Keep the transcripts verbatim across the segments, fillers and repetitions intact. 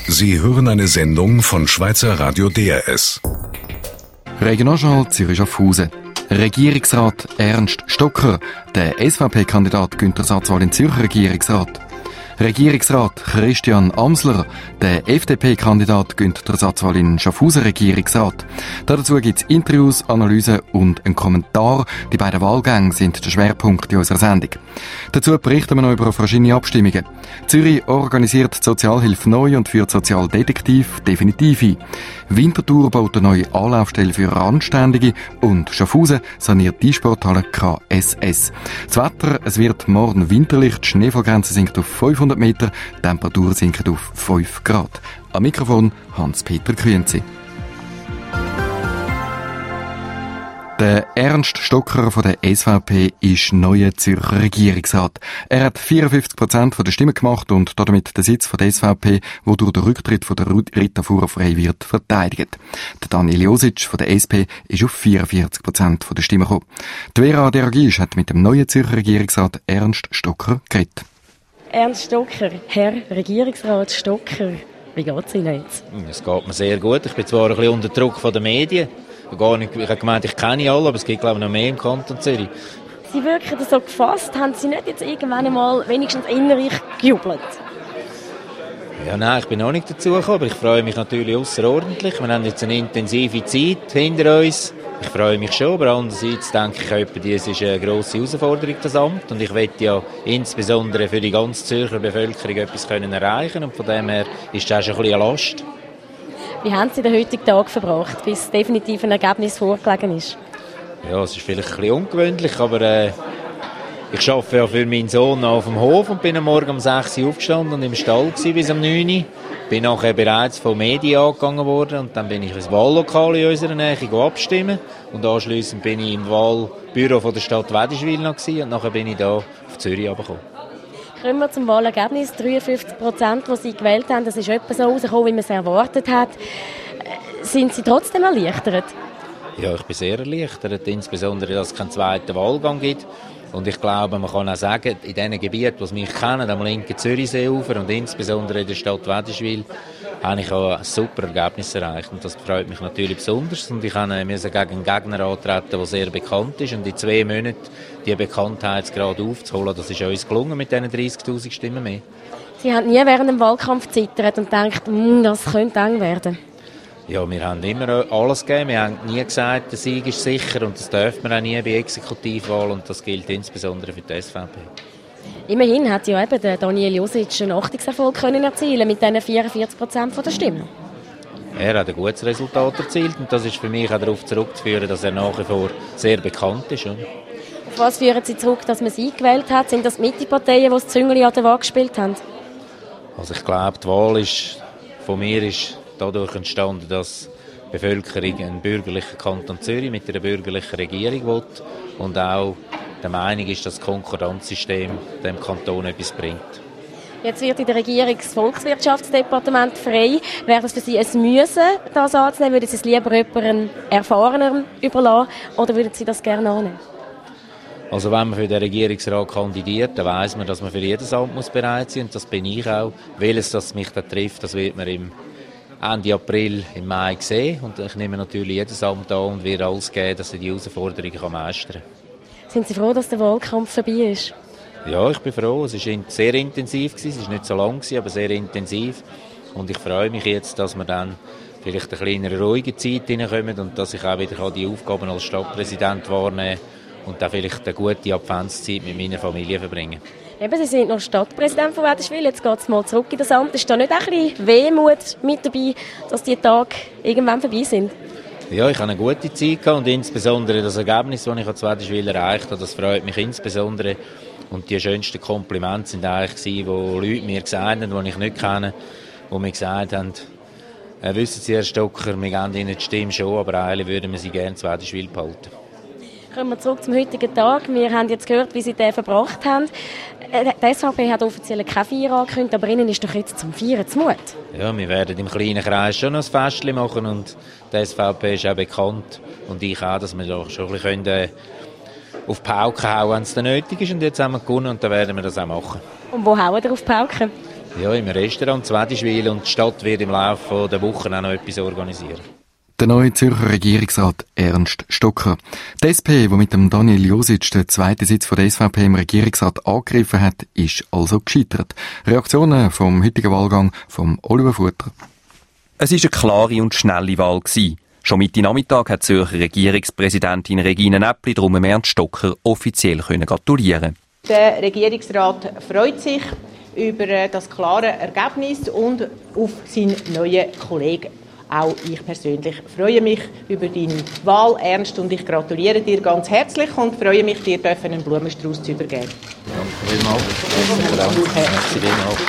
Sie hören eine Sendung von Schweizer Radio D R S. Regionaljournal Zürich-Schaffhausen. Regierungsrat Ernst Stocker, der S V P-Kandidat Günther Satzwall in Zürcher Regierungsrat. Regierungsrat Christian Amsler, der F D P-Kandidat Günther Satzwall in Schaffhausen Regierungsrat. Dazu gibt es Interviews, Analysen und einen Kommentar. Die beiden Wahlgänge sind der Schwerpunkt in unserer Sendung. Dazu berichten wir noch über verschiedene Abstimmungen. Zürich organisiert die Sozialhilfe neu und führt Sozialdetektiv definitiv ein. Winterthur baut eine neue Anlaufstelle für Randständige und Schaffhausen saniert die Sporthalle K S S. Das Wetter, es wird morgen winterlich, die Schneefallgrenze sinkt auf fünfhundert Meter, die Temperatur sinkt auf fünf Grad. Am Mikrofon Hans-Peter Grünzi. Der Ernst Stocker von der S V P ist neuer Zürcher Regierungsrat. Er hat vierundfünfzig Prozent der Stimmen gemacht und damit den Sitz von der S V P, wo durch den Rücktritt von der Rita Fuhrer frei wird, verteidigt. Der Daniel Josic von der S P ist auf vierundvierzig Prozent der Stimmen gekommen. Die Vera Deragisch hat mit dem neuen Zürcher Regierungsrat Ernst Stocker geredet. Ernst Stocker, Herr Regierungsrat Stocker, wie geht es Ihnen jetzt? Es geht mir sehr gut. Ich bin zwar ein bisschen unter Druck von den Medien. Gar nicht, ich habe gemeint, ich kenne alle, aber es gibt, glaube ich, noch mehr im Kanton Zürich. Sie wirken so gefasst. Haben Sie nicht jetzt irgendwann einmal wenigstens innerlich gejubelt? Ja, nein, ich bin noch nicht dazu gekommen, aber ich freue mich natürlich außerordentlich. Wir haben jetzt eine intensive Zeit hinter uns. Ich freue mich schon, aber andererseits denke ich, etwa, dies ist eine grosse Herausforderung, das Amt. Und ich möchte ja insbesondere für die ganze Zürcher Bevölkerung etwas können erreichen. Und von dem her ist das auch schon ein bisschen eine Last. Wie haben Sie den heutigen Tag verbracht, bis definitiv ein Ergebnis vorgelegen ist? Ja, es ist vielleicht ein bisschen ungewöhnlich, aber äh, ich arbeite ja für meinen Sohn auf dem Hof und bin am Morgen um sechs Uhr aufgestanden und im Stall bis um neun Uhr. Bin nachher bereits von Medien angegangen worden und dann bin ich ins Wahllokal in unserer Nähe abstimmen und anschliessend bin ich im Wahlbüro von der Stadt Wädischwil noch gewesen, und nachher bin ich da auf Zürich runtergekommen. Kommen wir zum Wahlergebnis. dreiundfünfzig Prozent, die Sie gewählt haben, das ist etwa so rausgekommen, wie man es erwartet hat. Sind Sie trotzdem erleichtert? Ja, ich bin sehr erleichtert, insbesondere, dass es keinen zweiten Wahlgang gibt. Und ich glaube, man kann auch sagen, in den Gebieten, die mich kennen, am linken Zürichseeufer und insbesondere in der Stadt Wädischwil, habe ich auch ein super Ergebnis erreicht. Und das freut mich natürlich besonders. Und ich musste gegen einen Gegner antreten, der sehr bekannt ist. Und in zwei Monaten die Bekanntheitsgrad aufzuholen, das ist uns gelungen mit diesen dreissigtausend Stimmen mehr. Sie haben nie während dem Wahlkampf gezittert und gedacht, das könnte eng werden? Ja, wir haben immer alles gegeben. Wir haben nie gesagt, der Sieg ist sicher und das dürfen wir auch nie bei Exekutivwahlen und das gilt insbesondere für die S V P. Immerhin hat ja eben der Daniel Josic einen Achtungserfolg können erzielen mit diesen vierundvierzig Prozent der Stimmen. Er hat ein gutes Resultat erzielt und das ist für mich auch darauf zurückzuführen, dass er nach wie vor sehr bekannt ist. Auf was führen Sie zurück, dass man sie gewählt hat? Sind das die Mitte-Parteien, die das Züngeli an der Waage gespielt haben? Also ich glaube, die Wahl ist, von mir ist dadurch entstanden, dass die Bevölkerung einen bürgerlichen Kanton Zürich mit einer bürgerlichen Regierung will und auch der Meinung ist, dass das Konkordanzsystem dem Kanton etwas bringt. Jetzt wird in der Regierung das Volkswirtschaftsdepartement frei. Wäre das für Sie ein Müssen, das anzunehmen? Würden Sie es lieber jemandem Erfahrenem überlassen oder würden Sie das gerne annehmen? Also wenn man für den Regierungsrat kandidiert, dann weiss man, dass man für jedes Amt muss bereit sein muss. Und das bin ich auch. Welches das mich da trifft, das wird man im Ende April, im Mai sehen. Und ich nehme natürlich jedes Amt an und werde alles geben, dass ich die Herausforderungen meistern kann. Sind Sie froh, dass der Wahlkampf vorbei ist? Ja, ich bin froh. Es war sehr intensiv. Es war nicht so lang, aber sehr intensiv. Und ich freue mich jetzt, dass wir dann vielleicht eine kleine ruhige Zeit hineinkommen und dass ich auch wieder die Aufgaben als Stadtpräsident wahrnehmen kann und dann vielleicht eine gute Adventszeit mit meiner Familie verbringen. Eben, Sie sind noch Stadtpräsident von Wädischwil, jetzt geht es mal zurück in das Amt. Ist da nicht ein bisschen Wehmut mit dabei, dass die Tage irgendwann vorbei sind? Ja, ich hatte eine gute Zeit gehabt und insbesondere das Ergebnis, das ich als Wädischwil erreicht habe, das freut mich insbesondere. Und die schönsten Komplimente sind eigentlich gewesen, wo Leute mir gesagt haben, die ich nicht kenne, die mir gesagt haben, äh, wissen Sie, Herr Stocker, wir geben Ihnen die Stimme schon, aber eigentlich würden wir Sie gerne zu Wädischwil behalten. Kommen wir zurück zum heutigen Tag. Wir haben jetzt gehört, wie Sie den verbracht haben. Die S V P hat offiziell keine Feier angekündigt, aber Ihnen ist doch jetzt zum Feiern zu Mut. Ja, wir werden im kleinen Kreis schon noch ein Festchen machen und die S V P ist auch bekannt und ich auch, dass wir doch schon ein bisschen können, auf die Pauke hauen, wenn es dann nötig ist. Und jetzt haben wir gewonnen und dann werden wir das auch machen. Und wo hauen wir auf die Pauke? Ja, im Restaurant Zwedischwil, und die Stadt wird im Laufe der Woche auch noch etwas organisieren. Der neue Zürcher Regierungsrat Ernst Stocker. Die S P, die mit dem Daniel Josic den zweiten Sitz von der S V P im Regierungsrat angegriffen hat, ist also gescheitert. Reaktionen vom heutigen Wahlgang vom Oliver Futter. Es war eine klare und schnelle Wahl gewesen. Schon Mitte Nachmittag hat Zürcher Regierungspräsidentin Regine Näppli darum Ernst Stocker offiziell gratulieren. Der Regierungsrat freut sich über das klare Ergebnis und auf seinen neuen Kollegen. Auch ich persönlich freue mich über deine Wahl, Ernst, und ich gratuliere dir ganz herzlich und freue mich, dir einen Blumenstrauß zu übergeben. Danke vielmals.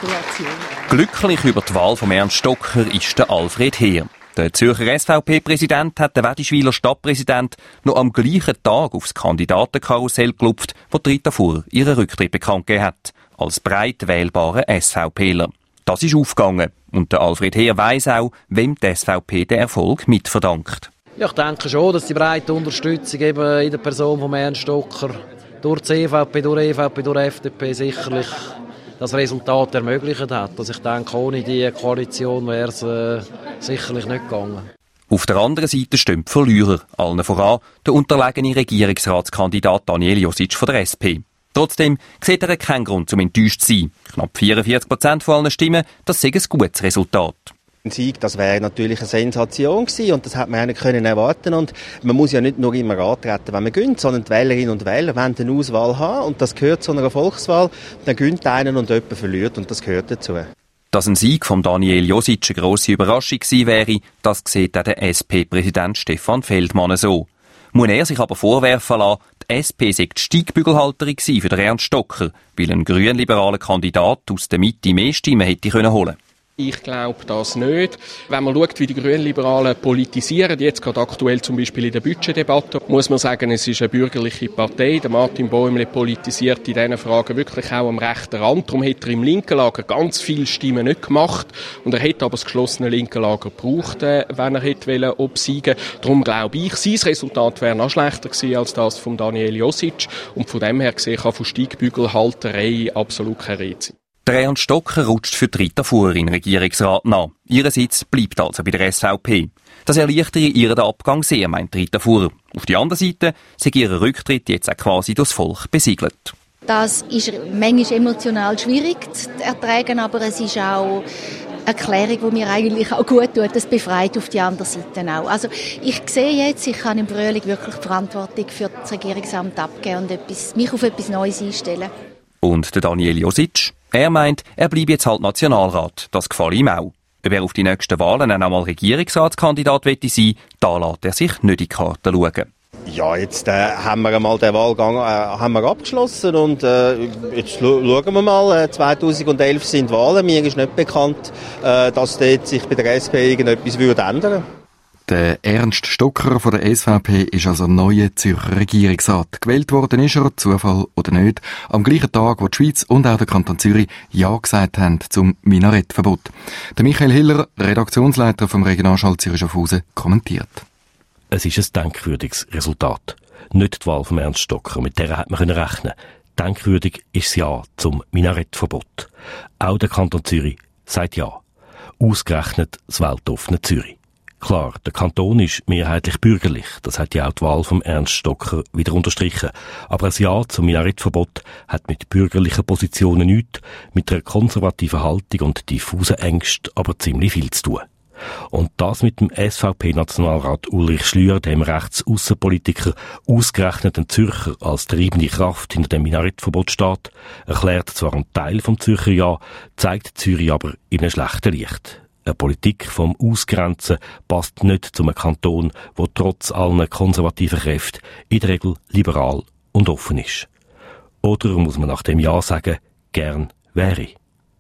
Glücklich über die Wahl von Ernst Stocker ist der Alfred Heer. Der Zürcher S V P-Präsident hat den Wedischwiler Stadtpräsident noch am gleichen Tag aufs Kandidatenkarussell gelupft, wo Rita Fuhrer ihren Rücktritt bekannt gegeben hat, als breit wählbarer SVPler. Das ist aufgegangen. Und der Alfred Heer weiss auch, wem die S V P den Erfolg mitverdankt. Ja, ich denke schon, dass die breite Unterstützung eben in der Person von Ernst Stocker durch die C V P, durch E V P, durch F D P sicherlich das Resultat ermöglicht hat. Also ich denke, ohne die Koalition wäre es äh, sicherlich nicht gegangen. Auf der anderen Seite stehen die Verlierer, allen voran der unterlegene Regierungsratskandidat Daniel Josic von der S P. Trotzdem sieht er keinen Grund zum enttäuscht zu sein. Knapp vierundvierzig Prozent von allen Stimmen, das sei ein gutes Resultat. Ein Sieg, das wäre natürlich eine Sensation gewesen und das hat man ja nicht können erwarten. Und man muss ja nicht nur immer antreten, wenn man gönnt, sondern die Wählerinnen und Wähler wollen eine Auswahl haben und das gehört zu einer Volkswahl. Dann gönnt einer und jemand verliert und das gehört dazu. Dass ein Sieg von Daniel Josic eine grosse Überraschung gewesen wäre, das sieht auch der S P-Präsident Stefan Feldmann so. Muss er sich aber vorwerfen lassen, die S P sei die Steigbügelhalterin für den Ernst Stocker, weil ein grünliberaler Kandidat aus der Mitte mehr Stimmen hätte holen können. Ich glaube das nicht. Wenn man schaut, wie die Grünliberalen politisieren, jetzt gerade aktuell zum Beispiel in der Budgetdebatte, muss man sagen, es ist eine bürgerliche Partei. Der Martin Bäumle politisiert in diesen Fragen wirklich auch am rechten Rand. Darum hat er im linken Lager ganz viele Stimmen nicht gemacht. Und er hätte aber das geschlossene linke Lager gebraucht, wenn er hätte obsiegen wollen. Darum glaube ich, sein Resultat wäre noch schlechter gewesen als das von Daniel Josic. Und von dem her gesehen kann von Steigbügelhalterei absolut keine Rede sein. Der Ernst Stocker rutscht für die Rita Fuhrer in den Regierungsrat nach. Ihr Sitz bleibt also bei der S V P. Das erleichtere ihren Abgang sehr, meint Rita Fuhrer. Auf der anderen Seite sei ihr Rücktritt jetzt auch quasi durchs Volk besiegelt. Das ist manchmal emotional schwierig zu ertragen, aber es ist auch eine Erklärung, die mir eigentlich auch gut tut. Das befreit auf die andere Seite auch. Also ich sehe jetzt, ich kann im Frühling wirklich die Verantwortung für das Regierungsamt abgeben und etwas, mich auf etwas Neues einstellen. Und der Daniel Josic? Er meint, er bleibe jetzt halt Nationalrat. Das gefällt ihm auch. Ob er auf die nächsten Wahlen auch mal Regierungsratskandidat wette sein, da lässt er sich nicht in die Karten schauen. Ja, jetzt äh, haben wir einmal den Wahlgang äh, haben wir abgeschlossen und äh, jetzt schauen wir mal. Äh, zweitausendelf sind Wahlen. Mir ist nicht bekannt, äh, dass dort sich bei der S P irgendetwas würde ändern. Der Ernst Stocker von der S V P ist also neuer Zürcher Regierungsrat. Gewählt worden ist er, Zufall oder nicht, am gleichen Tag, wo die Schweiz und auch der Kanton Zürich Ja gesagt haben zum Minarettverbot. Der Michael Hiller, Redaktionsleiter vom Regionalschall Zürich Schaffhausen, kommentiert. Es ist ein denkwürdiges Resultat. Nicht die Wahl von Ernst Stocker, mit der hat man rechnen. Denkwürdig ist das Ja zum Minarettverbot. Auch der Kanton Zürich sagt Ja. Ausgerechnet das weltoffene Zürich. Klar, der Kanton ist mehrheitlich bürgerlich, das hat ja auch die Wahl von Ernst Stocker wieder unterstrichen. Aber ein Ja zum Minarettverbot hat mit bürgerlichen Positionen nichts, mit einer konservativen Haltung und diffusen Ängsten aber ziemlich viel zu tun. Und das mit dem S V P-Nationalrat Ulrich Schlür, dem Rechtsaußenpolitiker, ausgerechnet ein Zürcher als treibende Kraft hinter dem Minarettverbot steht, erklärt zwar einen Teil vom Zürcher Ja, zeigt Zürich aber in einem schlechten Licht. Eine Politik vom Ausgrenzen passt nicht zu einem Kanton, wo trotz allen konservativen Kräften in der Regel liberal und offen ist. Oder muss man nach dem Ja sagen, gern wäre.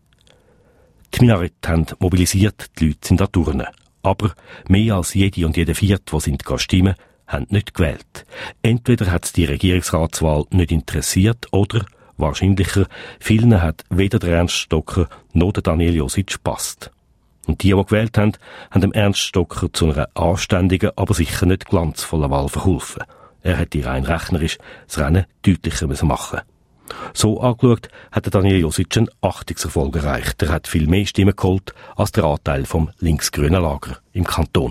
Die Minarette haben mobilisiert, die Leute sind an Turnen. Aber mehr als jede und jede Vierte, die sind stimmen, haben nicht gewählt. Entweder hat es die Regierungsratswahl nicht interessiert oder, wahrscheinlicher, vielen hat weder der Ernst Stocker noch der Daniel Josic gepasst. Und die, die gewählt haben, haben dem Ernst Stocker zu einer anständigen, aber sicher nicht glanzvollen Wahl verholfen. Er hätte rein rechnerisch das Rennen deutlicher machen müssen. So angeschaut hat Daniel Josic einen Achtungserfolg erreicht. Er hat viel mehr Stimmen geholt als der Anteil vom linksgrünen Lager im Kanton.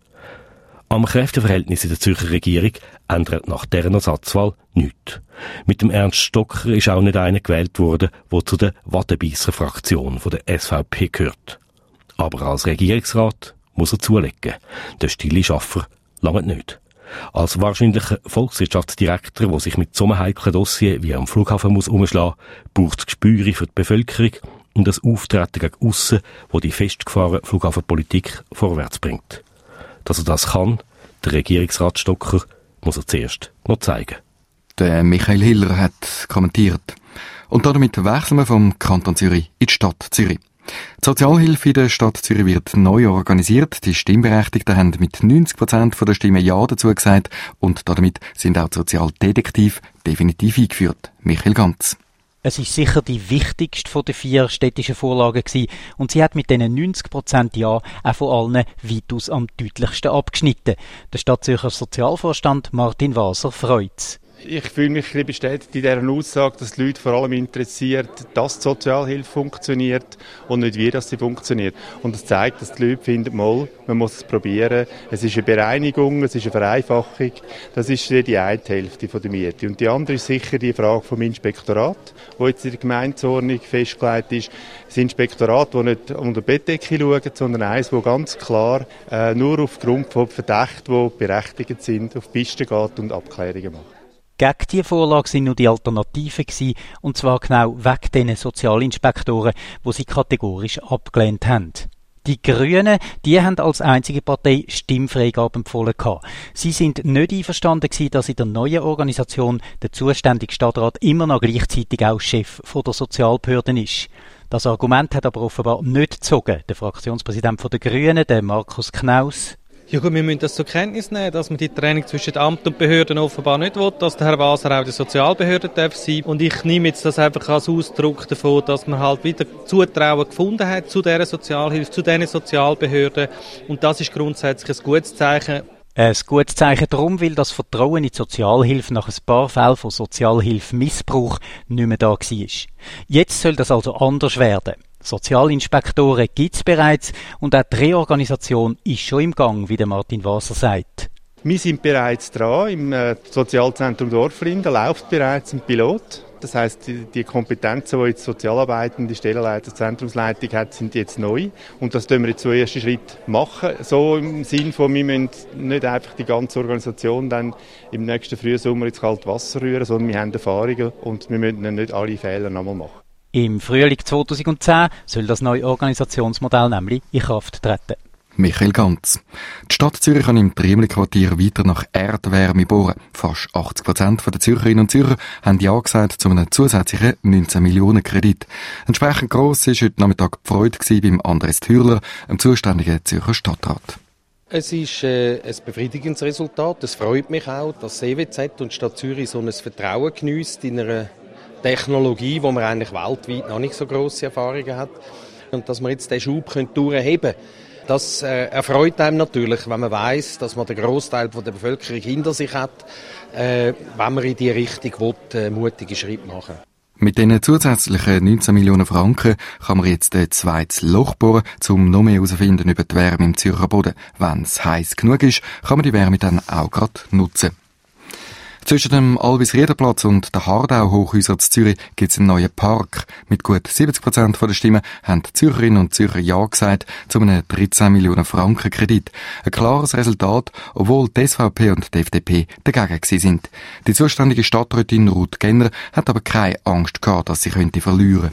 Am Kräfteverhältnis in der Zürcher Regierung ändert nach deren Ersatzwahl nichts. Mit dem Ernst Stocker ist auch nicht einer gewählt worden, der zu der Wadenbeisser-Fraktion der S V P gehört. Aber als Regierungsrat muss er zulegen. Der stille Schaffer langt nicht. Als wahrscheinlicher Volkswirtschaftsdirektor, der sich mit so einem heiklen Dossier wie am Flughafen muss umschlagen, braucht es Gespüre für die Bevölkerung und das Auftreten gegen aussen, wo die festgefahrene Flughafenpolitik vorwärts bringt. Dass er das kann, der Regierungsrat Stocker, muss er zuerst noch zeigen. Der Michael Hiller hat kommentiert. Und damit wechseln wir vom Kanton Zürich in die Stadt Zürich. Die Sozialhilfe in der Stadt Zürich wird neu organisiert. Die Stimmberechtigten haben mit neunzig Prozent der Stimmen Ja dazu gesagt und damit sind auch die Sozialdetektive definitiv eingeführt. Michael Ganz. Es ist sicher die wichtigste von den vier städtischen Vorlagen gewesen und sie hat mit diesen neunzig Prozent Ja auch von allen weitaus am deutlichsten abgeschnitten. Der Stadtzürcher Sozialvorstand Martin Waser freut's. Ich fühle mich ein bisschen bestätigt in dieser Aussage, dass die Leute vor allem interessiert, dass die Sozialhilfe funktioniert und nicht wie das sie funktioniert. Und das zeigt, dass die Leute finden, mal, man muss es probieren. Es ist eine Bereinigung, es ist eine Vereinfachung. Das ist die eine Hälfte der Miete. Und die andere ist sicher die Frage vom Inspektorat, wo jetzt in der Gemeindeordnung festgelegt ist. Das Inspektorat, das nicht unter die Bettdecke schaut, sondern eines, das ganz klar äh, nur aufgrund von Verdächten, die berechtigt sind, auf die Piste geht und Abklärungen macht. Gegen diese Vorlage sind nur die Alternativen gewesen, und zwar genau wegen diesen Sozialinspektoren, die sie kategorisch abgelehnt haben. Die Grünen, die haben als einzige Partei Stimmfreigabe empfohlen gehabt. Sie sind nicht einverstanden gewesen, dass in der neuen Organisation der zuständige Stadtrat immer noch gleichzeitig auch Chef von der Sozialbehörden ist. Das Argument hat aber offenbar nicht gezogen. Der Fraktionspräsident der Grünen, der Markus Knaus. Ja gut, wir müssen das zur Kenntnis nehmen, dass man die Trennung zwischen Amt und Behörden offenbar nicht will, dass der Herr Waser auch der Sozialbehörde darf sein. Und ich nehme jetzt das einfach als Ausdruck davon, dass man halt wieder Zutrauen gefunden hat zu dieser Sozialhilfe, zu diesen Sozialbehörden. Und das ist grundsätzlich ein gutes Zeichen. Ein gutes Zeichen darum, weil das Vertrauen in die Sozialhilfe nach ein paar Fällen von Sozialhilfemissbrauch nicht mehr da war. Jetzt soll das also anders werden. Sozialinspektoren gibt es bereits und auch die Reorganisation ist schon im Gang, wie der Martin Waser sagt. Wir sind bereits dran. Im äh, Sozialzentrum Dorflin, da läuft bereits ein Pilot. Das heisst, die, die Kompetenzen, die jetzt Sozialarbeit und die Stellenleiter, Zentrumsleitung hat, sind jetzt neu. Und das tun wir jetzt so ersten Schritt machen. So im Sinn von, wir müssen nicht einfach die ganze Organisation dann im nächsten Frühsommer ins kalte Wasser rühren, sondern wir haben Erfahrungen und wir müssen nicht alle Fehler nochmal machen. Im Frühling zweitausendzehn soll das neue Organisationsmodell nämlich in Kraft treten. Michael Ganz. Die Stadt Zürich kann im Triemli-Quartier weiter nach Erdwärme bohren. Fast achtzig Prozent der Zürcherinnen und Zürcher haben Ja gesagt zu einem zusätzlichen neunzehn Millionen Kredit. Entsprechend gross war heute Nachmittag die Freude beim Andres Thürler, dem zuständigen Zürcher Stadtrat. Es ist äh, ein befriedigendes Resultat. Es freut mich auch, dass C W Z und die Stadt Zürich so ein Vertrauen geniesst in einer Technologie, wo man eigentlich weltweit noch nicht so grosse Erfahrungen hat. Und dass wir jetzt diesen Schub durchheben können, das äh, erfreut einem natürlich, wenn man weiss, dass man den Grossteil der Bevölkerung hinter sich hat, äh, wenn man in diese Richtung will, äh, mutige Schritte machen. Mit diesen zusätzlichen neunzehn Millionen Franken kann man jetzt ein zweites Loch bohren, um noch mehr herauszufinden über die Wärme im Zürcher Boden. Wenn es heiß genug ist, kann man die Wärme dann auch gerade nutzen. Zwischen dem Albis-Rieder-Platz und der Hardau-Hochhäuser in Zürich gibt es einen neuen Park. Mit gut siebzig Prozent der Stimmen haben die Zürcherinnen und Zürcher Ja gesagt zu einem dreizehn Millionen Franken Kredit. Ein klares Resultat, obwohl die S V P und die F D P dagegen gewesen sind. Die zuständige Stadträtin Ruth Genner hat aber keine Angst gehabt, dass sie könnte verlieren.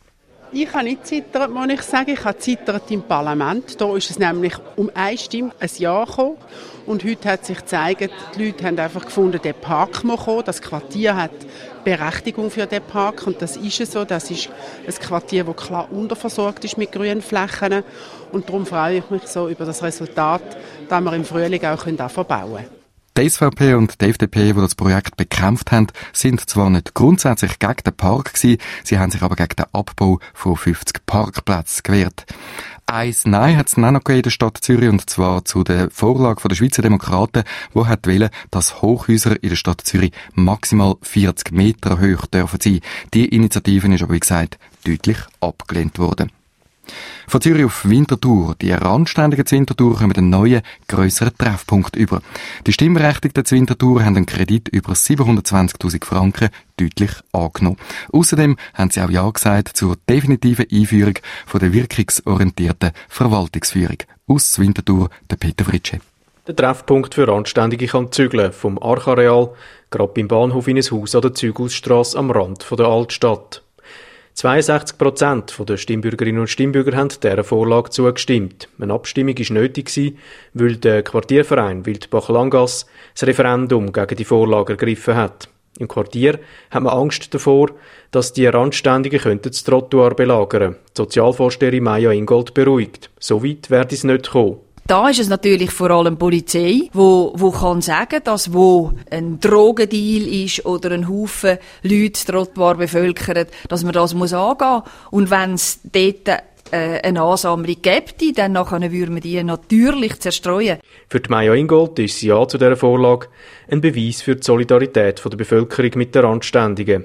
Ich habe nicht zittert, muss ich sagen. Ich habe zittert im Parlament. Da ist es nämlich um eine Stimme ein Ja gekommen. Und heute hat sich gezeigt, die Leute haben einfach gefunden, der Park muss kommen. Das Quartier hat Berechtigung für den Park. Und das ist es so. Das ist ein Quartier, das klar unterversorgt ist mit grünen Flächen. Und darum freue ich mich so über das Resultat, dass wir im Frühling auch verbauen können. Die S V P und die F D P, die das Projekt bekämpft haben, sind zwar nicht grundsätzlich gegen den Park gewesen, sie haben sich aber gegen den Abbau von fünfzig Parkplätzen gewehrt. Ein Nein hat es noch gegeben in der Stadt Zürich, und zwar zu der Vorlage der Schweizer Demokraten, die hat wollen, dass Hochhäuser in der Stadt Zürich maximal vierzig Meter hoch dürfen sein. Die Initiative ist aber, wie gesagt, deutlich abgelehnt worden. Von Zürich auf Winterthur. Die Randständigen zu Winterthur kommen einen neuen, grösseren Treffpunkt über. Die Stimmberechtigten zu Winterthur haben einen Kredit über siebenhundertzwanzigtausend Franken deutlich angenommen. Außerdem haben sie auch Ja gesagt zur definitiven Einführung von der wirkungsorientierten Verwaltungsführung. Aus Winterthur, der Peter Fritsche. Der Treffpunkt für Randständige kann zügeln, vom Archareal, gerade beim Bahnhof in ein Haus an der Züghausstrasse am Rand der Altstadt. zweiundsechzig Prozent der Stimmbürgerinnen und Stimmbürger haben dieser Vorlage zugestimmt. Eine Abstimmung war nötig, weil der Quartierverein Wildbach-Langasse das Referendum gegen die Vorlage ergriffen hat. Im Quartier hat man Angst davor, dass die Randständigen das Trottoir belagern könnten. Die Sozialvorsteherin Maja Ingold beruhigt. So weit werde es nicht kommen. Da ist es natürlich vor allem die Polizei, wo, wo kann sagen, dass wo ein Drogendeal ist oder ein Haufen Leute das Trottoir bevölkern, dass man das muss angehen. Und wenn es dort äh, eine Ansammlung gäbe, dann nachher würden wir die natürlich zerstreuen. Für die Maja Ingold ist sie Ja zu dieser Vorlage ein Beweis für die Solidarität der Bevölkerung mit den Randständigen.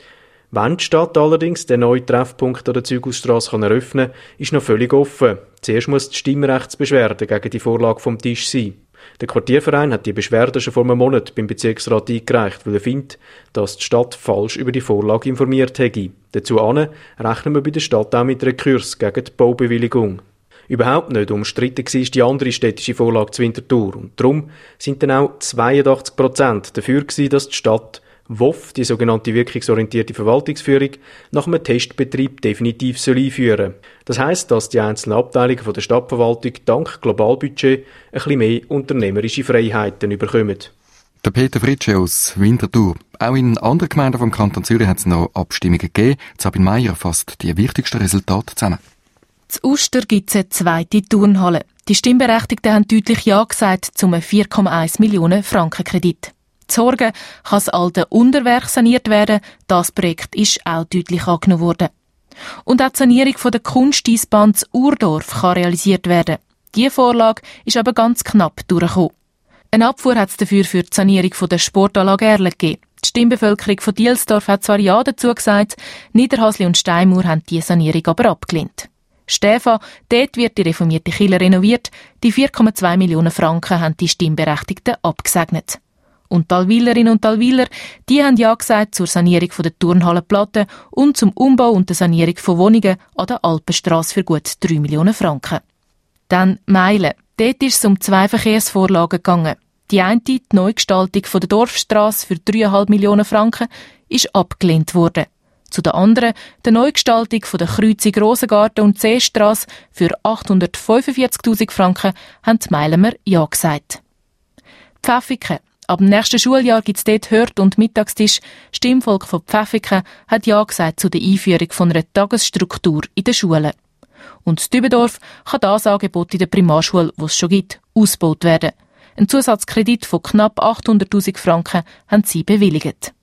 Wann die Stadt allerdings den neuen Treffpunkt an der Züghausstrasse eröffnen kann, ist noch völlig offen. Zuerst muss die Stimmrechtsbeschwerde gegen die Vorlage vom Tisch sein. Der Quartierverein hat die Beschwerde schon vor einem Monat beim Bezirksrat eingereicht, weil er findet, dass die Stadt falsch über die Vorlage informiert hätte. Dazu an rechnen wir bei der Stadt auch mit Rekurs gegen die Baubewilligung. Überhaupt nicht umstritten war die andere städtische Vorlage zu Winterthur. Und darum sind dann auch zweiundachtzig Prozent dafür gewesen, dass die Stadt W O F, die sogenannte wirkungsorientierte Verwaltungsführung, nach einem Testbetrieb definitiv einführen soll. Das heisst, dass die einzelnen Abteilungen der Stadtverwaltung dank Globalbudget ein bisschen mehr unternehmerische Freiheiten bekommen. Der Peter Fritsche aus Winterthur. Auch in anderen Gemeinden vom Kanton Zürich hat es noch Abstimmungen gegeben. Sabine Meier fasst die wichtigsten Resultate zusammen. In Uster gibt es eine zweite Turnhalle. Die Stimmberechtigten haben deutlich Ja gesagt zum vier Komma eins Millionen Franken Kredit. Sorgen, kann das alte Unterwerk saniert werden. Das Projekt ist auch deutlich angenommen worden. Und auch die Sanierung von der Kunsteisbahn zu Urdorf kann realisiert werden. Diese Vorlage ist aber ganz knapp durchgekommen. Eine Abfuhr hat es dafür für die Sanierung von der Sportanlage Erle gegeben. Die Stimmbevölkerung von Dielsdorf hat zwar Ja dazu gesagt, Niederhasli und Steinmauer haben diese Sanierung aber abgelehnt. Stefan, dort wird die reformierte Kirche renoviert. Die vier Komma zwei Millionen Franken haben die Stimmberechtigten abgesegnet. Und die Talwillerinnen und Talwiller, die haben Ja gesagt zur Sanierung der Turnhallenplatte und zum Umbau und der Sanierung von Wohnungen an der Alpenstrasse für gut drei Millionen Franken. Dann Meilen. Dort ist es um zwei Verkehrsvorlagen gegangen. Die eine, die Neugestaltung der Dorfstrasse für drei Komma fünf Millionen Franken, ist abgelehnt worden. Zu der anderen, der Neugestaltung der Kreuzung Rosengarten und Seestrasse für achthundertfünfundvierzigtausend Franken, haben die Meilemer Ja gesagt. Pfäffiken. Ab dem nächsten Schuljahr gibt es dort Hört- und Mittagstisch. Stimmvolk von Pfäffiken hat Ja gesagt zu der Einführung von einer Tagesstruktur in den Schulen. Und Dübendorf kann das Angebot in der Primarschule, das es schon gibt, ausgebaut werden. Ein Zusatzkredit von knapp achthunderttausend Franken haben sie bewilligt.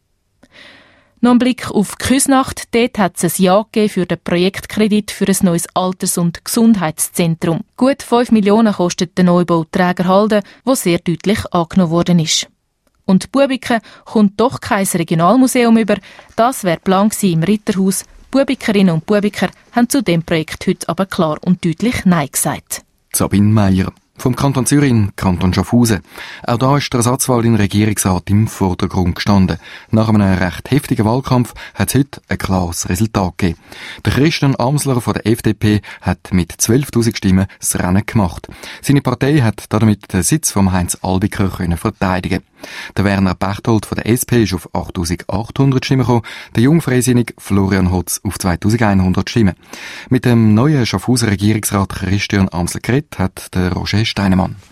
Noch ein Blick auf die Küsnacht. Dort hat es ein Ja gegeben für den Projektkredit für ein neues Alters- und Gesundheitszentrum. Gut fünf Millionen kostet der Neubau Trägerhalden, wo sehr deutlich angenommen worden ist. Und Bubiken kommt doch kein Regionalmuseum über. Das wäre Plan gewesen im Ritterhaus. Bubikerinnen und Bubiker haben zu dem Projekt heute aber klar und deutlich Nein gesagt. Sabine Meier. Vom Kanton Zürich in Kanton Schaffhausen. Auch da ist der Ersatzwahl in Regierungsrat im Vordergrund gestanden. Nach einem recht heftigen Wahlkampf hat es heute ein klares Resultat gegeben. Der Christian Amsler von der F D P hat mit zwölftausend Stimmen das Rennen gemacht. Seine Partei hat damit den Sitz von Heinz Albiker können verteidigen. Der Werner Bechtold von der S P ist auf achttausendachthundert Stimmen gekommen, der Jungfreisinnig Florian Hotz auf zweitausendeinhundert Stimmen. Mit dem neuen Schaffhauser Regierungsrat Christian Amsler geredet hat der Roger Steinemann.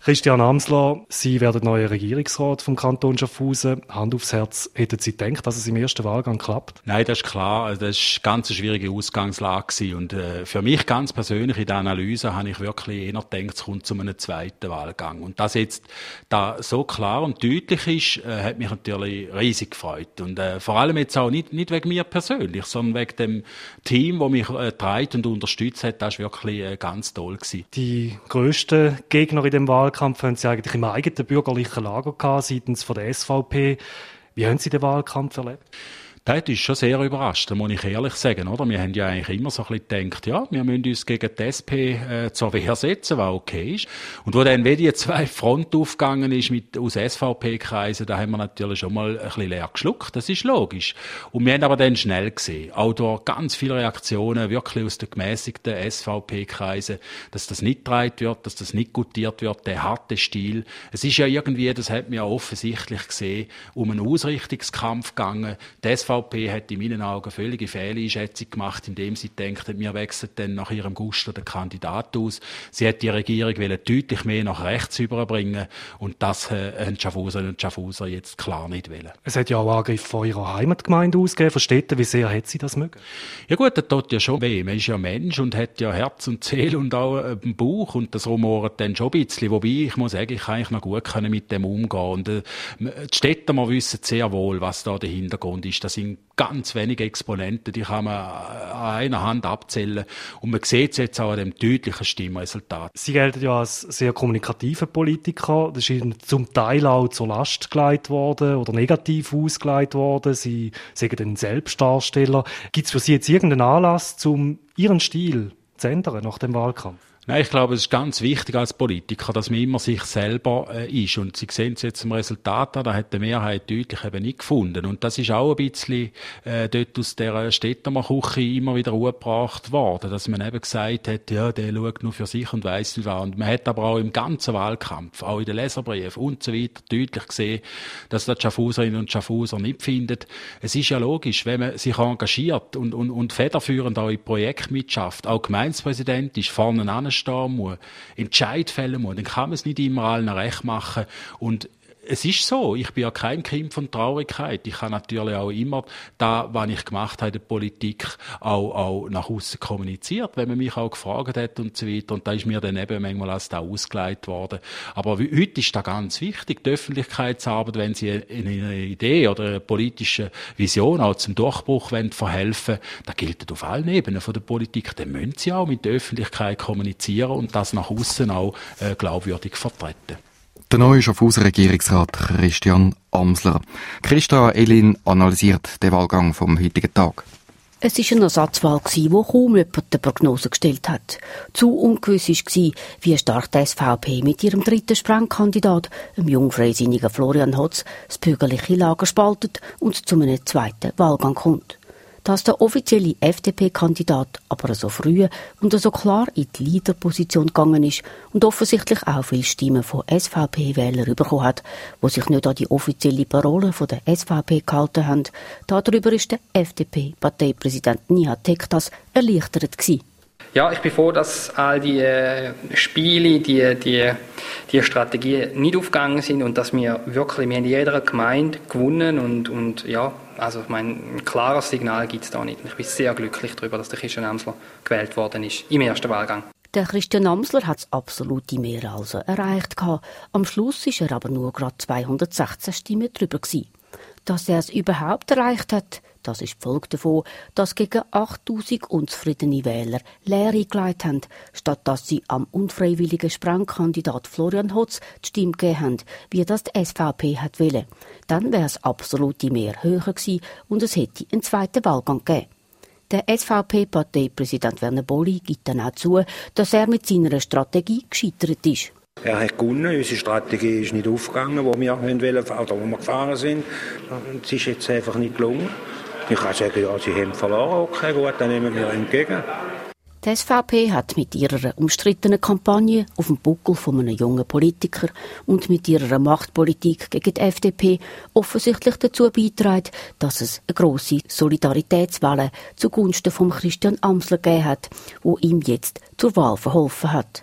Christian Amsler, Sie werden neuer Regierungsrat vom Kanton Schaffhausen. Hand aufs Herz, hätten Sie gedacht, dass es im ersten Wahlgang klappt? Nein, das ist klar. Das war eine ganz schwierige Ausgangslage. Und äh, für mich ganz persönlich in der Analyse habe ich wirklich eher gedacht, es kommt zu einem zweiten Wahlgang. Und dass jetzt da so klar und deutlich ist, äh, hat mich natürlich riesig gefreut. Und äh, vor allem jetzt auch nicht, nicht wegen mir persönlich, sondern wegen dem Team, das mich äh, treibt und unterstützt hat. Das war wirklich äh, ganz toll gewesen. Die grössten Gegner in dem Wahlkampf haben Sie eigentlich im eigenen bürgerlichen Lager gehabt, seitens von der S V P. Wie haben Sie den Wahlkampf erlebt? Das hat uns schon sehr überrascht, das muss ich ehrlich sagen. Oder? Wir haben ja eigentlich immer so ein bisschen gedacht, ja, wir müssen uns gegen die S P äh, zur Wehr setzen, was okay ist. Und wo dann wie die zwei Front aufgegangen ist mit, aus S V P-Kreisen, da haben wir natürlich schon mal ein bisschen leer geschluckt, das ist logisch. Und wir haben aber dann schnell gesehen, auch durch ganz viele Reaktionen wirklich aus den gemäßigten S V P-Kreisen, dass das nicht getragen wird, dass das nicht gutiert wird, der harte Stil. Es ist ja irgendwie, das hat man ja offensichtlich gesehen, um einen Ausrichtungskampf gegangen. Die S V P hat in meinen Augen völlige Fehleinschätzung gemacht, indem sie denkt, wir wechseln dann nach ihrem Gusto den Kandidat aus. Sie hat die Regierung wollen deutlich mehr nach rechts überbringen und das äh, haben die Schaffhauserinnen und Schaffhauser jetzt klar nicht wollen. Es hat ja auch Angriffe von ihrer Heimatgemeinde ausgegeben. Versteht ihr, wie sehr hat sie das mögen? Ja gut, das tut ja schon weh. Man ist ja Mensch und hat ja Herz und Seele und auch einen Bauch und das rumort dann schon ein bisschen. Wobei, ich muss sagen, ich kann eigentlich noch gut können mit dem umgehen. Und äh, die Städter wir wissen sehr wohl, was da der Hintergrund ist. Das sind ganz wenige Exponenten, die kann man an einer Hand abzählen. Und man sieht es jetzt auch an dem deutlichen Stimmresultat. Sie gelten ja als sehr kommunikativer Politiker. Das ist Ihnen zum Teil auch zur Last gelegt worden oder negativ ausgelegt worden. Sie sind ein Selbstdarsteller. Gibt es für Sie jetzt irgendeinen Anlass, um Ihren Stil zu ändern nach dem Wahlkampf? Nein, ich glaube, es ist ganz wichtig als Politiker, dass man immer sich selber äh, ist. Und Sie sehen es jetzt im Resultat an, da hat die Mehrheit deutlich eben nicht gefunden. Und das ist auch ein bisschen äh, dort aus der Städtermer-Küche immer wieder angebracht worden, dass man eben gesagt hat, ja, der schaut nur für sich und weiss nicht was. Und man hat aber auch im ganzen Wahlkampf, auch in den Leserbriefen und so weiter, deutlich gesehen, dass das die Schaffhauserinnen und Schaffhauser nicht finden. Es ist ja logisch, wenn man sich engagiert und, und, und federführend auch in Projekten mitschafft, auch Gemeindepräsident ist vorne an stehen muss, Entscheid fällen muss, dann kann man es nicht immer allen recht machen. Und es ist so, ich bin ja kein Kind von Traurigkeit. Ich habe natürlich auch immer da, was ich gemacht habe in der Politik, auch, auch nach außen kommuniziert, wenn man mich auch gefragt hat und so weiter. Und da ist mir dann eben manchmal als da ausgelegt worden. Aber heute ist da ganz wichtig, die Öffentlichkeitsarbeit, wenn Sie in einer Idee oder einer politischen Vision auch zum Durchbruch wollen, verhelfen, da gilt auf allen Ebenen von der Politik. Dann müssen Sie auch mit der Öffentlichkeit kommunizieren und das nach außen auch äh, glaubwürdig vertreten. Der neue Schaffhauser Regierungsrat Christian Amsler. Christa Elin analysiert den Wahlgang vom heutigen Tag. Es war eine Ersatzwahl, die kaum jemand die Prognose gestellt hat. Zu ungewiss war, wie stark die S V P mit ihrem dritten Sprengkandidat, dem jungfreisinnigen Florian Hotz, das bürgerliche Lager spaltet und zu einem zweiten Wahlgang kommt. Dass der offizielle F D P-Kandidat aber so früh und so klar in die Leaderposition gegangen ist und offensichtlich auch viele Stimmen von S V P-Wählern bekommen hat, die sich nicht an die offizielle Parole von der S V P gehalten haben, darüber ist der F D P-Parteipräsident Nihat Tektas erleichtert gewesen. Ja, ich bin froh, dass all die äh, Spiele, die, die, die Strategien nicht aufgegangen sind und dass wir wirklich, wir haben in jeder Gemeinde gewonnen und, und ja, also ich meine, ein klares Signal gibt es da nicht. Ich bin sehr glücklich darüber, dass der Christian Amsler gewählt worden ist im ersten Wahlgang. Der Christian Amsler hat das absolute Mehr also erreicht gehabt. Am Schluss ist er aber nur gerade zweihundertsechzehn Stimmen drüber gewesen. Dass er es überhaupt erreicht hat, das ist die Folge davon, dass gegen achttausend unzufriedene Wähler leer eingelegt haben, statt dass sie am unfreiwilligen Sprengkandidat Florian Hotz die Stimme gegeben haben, wie das die S V P hat wollen. Dann wäre das absolute Mehr höher gewesen und es hätte einen zweiten Wahlgang gegeben. Der S V P-Parteipräsident Werner Bolli gibt dann auch zu, dass er mit seiner Strategie gescheitert ist. Er hat gewonnen, unsere Strategie ist nicht aufgegangen, wo wir wollen, oder wo wir gefahren sind. Es ist jetzt einfach nicht gelungen. Ich kann sagen, ja, sie haben verloren, okay, gut, dann nehmen wir entgegen. Die S V P hat mit ihrer umstrittenen Kampagne auf dem Buckel von einem jungen Politiker und mit ihrer Machtpolitik gegen die F D P offensichtlich dazu beigetragen, dass es eine grosse Solidaritätswelle zugunsten von Christian Amsler gegeben hat, wo ihm jetzt zur Wahl verholfen hat.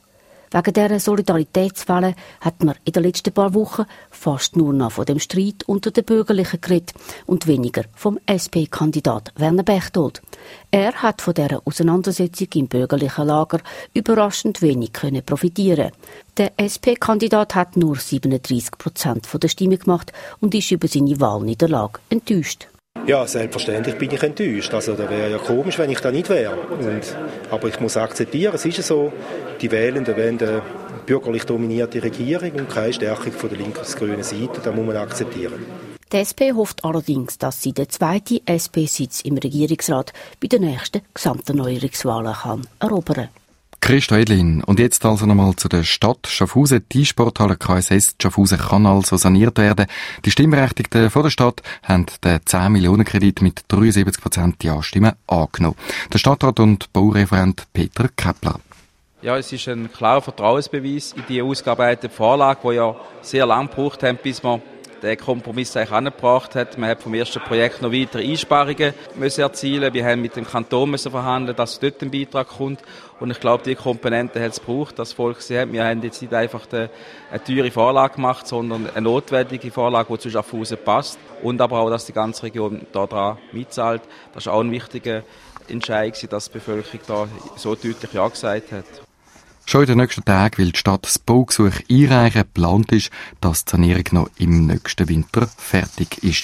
Wegen dieser Solidaritätswelle hat man in den letzten paar Wochen fast nur noch von dem Streit unter den Bürgerlichen geredet und weniger vom S P-Kandidat Werner Bechtold. Er hat von dieser Auseinandersetzung im bürgerlichen Lager überraschend wenig können profitieren. Der S P-Kandidat hat nur siebenunddreissig Prozent der Stimmen gemacht und ist über seine Wahlniederlage enttäuscht. Ja, selbstverständlich bin ich enttäuscht. Also, da wäre ja komisch, wenn ich da nicht wäre. Und, aber ich muss akzeptieren, es ist so, die Wählenden wollen eine bürgerlich dominierte Regierung und keine Stärkung von der links-grünen Seite. Das muss man akzeptieren. Die S P hofft allerdings, dass sie den zweiten S P-Sitz im Regierungsrat bei den nächsten Gesamterneuerungswahlen kann erobern. Christa Edlin. Und jetzt also nochmal zu der Stadt Schaffhausen. Die Sporthalle K S S Schaffhausen kann also saniert werden. Die Stimmberechtigten von der Stadt haben den zehn Millionen Kredit mit dreiundsiebzig Prozent Ja-Stimmen angenommen. Der Stadtrat und Baureferent Peter Kepler. Ja, es ist ein klarer Vertrauensbeweis in die ausgearbeitete Vorlage, die ja sehr lange gebraucht haben, bis man den Kompromiss eigentlich angebracht hat. Man hat vom ersten Projekt noch weitere Einsparungen müssen erzielen. Wir haben mit dem Kanton müssen verhandeln, dass dort ein Beitrag kommt. Und ich glaube, die Komponenten hat es gebraucht, das Volk gesehen hat. Wir haben jetzt nicht einfach eine, eine teure Vorlage gemacht, sondern eine notwendige Vorlage, die zu Schaffhausen passt. Und aber auch, dass die ganze Region daran mitzahlt. Das ist auch ein wichtiger Entscheid, dass die Bevölkerung da so deutlich Ja gesagt hat. Schon in den nächsten Tagen will die Stadt das Baugesuch einreichen. Geplant ist, dass die Sanierung noch im nächsten Winter fertig ist.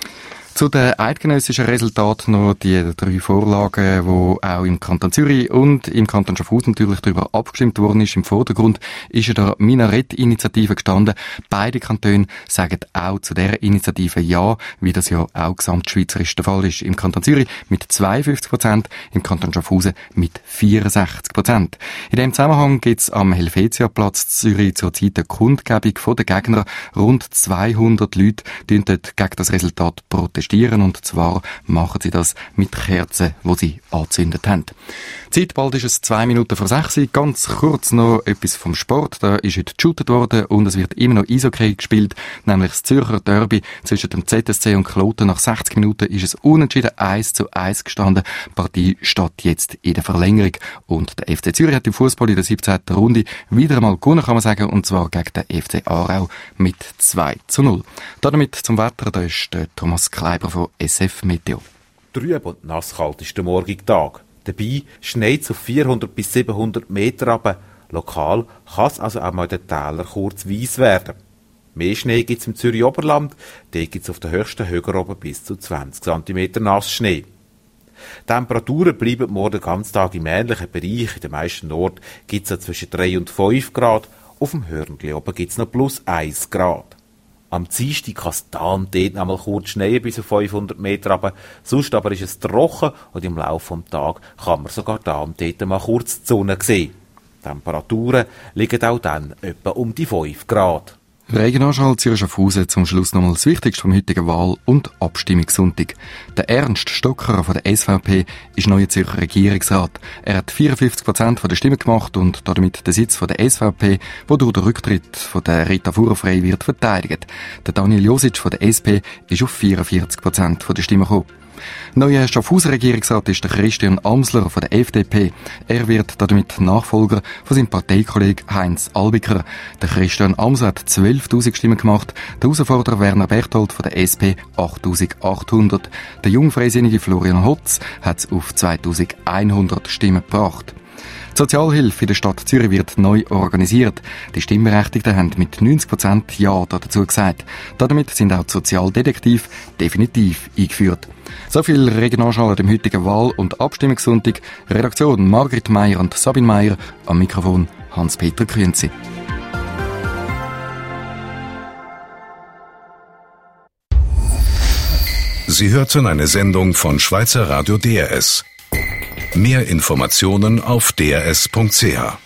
Zu den eidgenössischen Resultaten noch die drei Vorlagen, die auch im Kanton Zürich und im Kanton Schaffhausen natürlich darüber abgestimmt worden ist. Im Vordergrund ist ja der Minarett-Initiative gestanden. Beide Kantone sagen auch zu dieser Initiative Ja, wie das ja auch gesamtschweizerisch der Fall ist. Im Kanton Zürich mit zweiundfünfzig Prozent, im Kanton Schaffhausen mit vierundsechzig Prozent. In dem Zusammenhang gibt es am Helvetiaplatz Zürich zurzeit eine Kundgebung der Gegner. Rund zweihundert Leute tun dort gegen das Resultat protestieren. Und zwar machen sie das mit Kerzen, die sie angezündet haben. Zeit, bald ist es zwei Minuten vor sechs. Ganz kurz noch etwas vom Sport. Da ist heute geshootet worden und es wird immer noch Eishockey gespielt, nämlich das Zürcher Derby zwischen dem Z S C und Kloten. Nach sechzig Minuten ist es unentschieden eins zu eins gestanden. Die Partie steht jetzt in der Verlängerung und der F C Zürich hat im Fußball in der siebzehnten Runde wieder einmal gewonnen, kann man sagen, und zwar gegen den F C Aarau mit zwei zu null. Damit zum Wetter, da ist der Thomas Kleiber von S F Meteo. Trüb und nasskalt ist der morgige Tag. Dabei schneit es auf vierhundert bis siebenhundert Meter runter. Lokal kann es also auch mal in den Tälern kurz weiss werden. Mehr Schnee gibt es im Zürich Oberland. Dort gibt es auf den höchsten Höhen oben bis zu zwanzig Zentimeter Nassschnee. Die Temperaturen bleiben morgen den ganzen Tag im ähnlichen Bereich. In den meisten Orten gibt es zwischen drei und fünf Grad. Auf dem Hörnli oben gibt es noch plus eins Grad. Am Dienstag kann es da und dort noch mal kurz schneien bis auf fünfhundert Meter runter. Sonst aber ist es trocken und im Laufe des Tages kann man sogar da und dort mal kurz die Sonne sehen. Die Temperaturen liegen auch dann etwa um die fünf Grad. Regenanschall Zürich Schaffhausen zum Schluss nochmal das Wichtigste vom heutigen Wahl- und Abstimmungssonntag. Der Ernst Stocker von der S V P ist neuer Zürcher Regierungsrat. Er hat vierundfünfzig Prozent der Stimmen gemacht und damit den Sitz von der S V P, wo durch den Rücktritt von der Rita Fuhrer-Frey wird, verteidigt. Der Daniel Josic von der S P ist auf vierundvierzig Prozent der Stimmen gekommen. Neuer Schaffhauser Regierungsrat ist der Christian Amsler von der F D P. Er wird damit Nachfolger von seinem Parteikollegen Heinz Albiker. Der Christian Amsler hat zwölftausend Stimmen gemacht, der Herausforderer Werner Bechtold von der S P achttausendachthundert. Der jungfreisinnige Florian Hotz hat es auf zweitausendeinhundert Stimmen gebracht. Die Sozialhilfe in der Stadt Zürich wird neu organisiert. Die Stimmberechtigten haben mit neunzig Prozent Ja dazu gesagt. Damit sind auch die Sozialdetektive definitiv eingeführt. So viel Regionalschau an dem heutigen Wahl- und Abstimmungssonntag. Redaktion Margrit Meier und Sabine Meier. Am Mikrofon Hans-Peter Grünzi. Sie hörten eine Sendung von Schweizer Radio D R S. Mehr Informationen auf d r s punkt c h.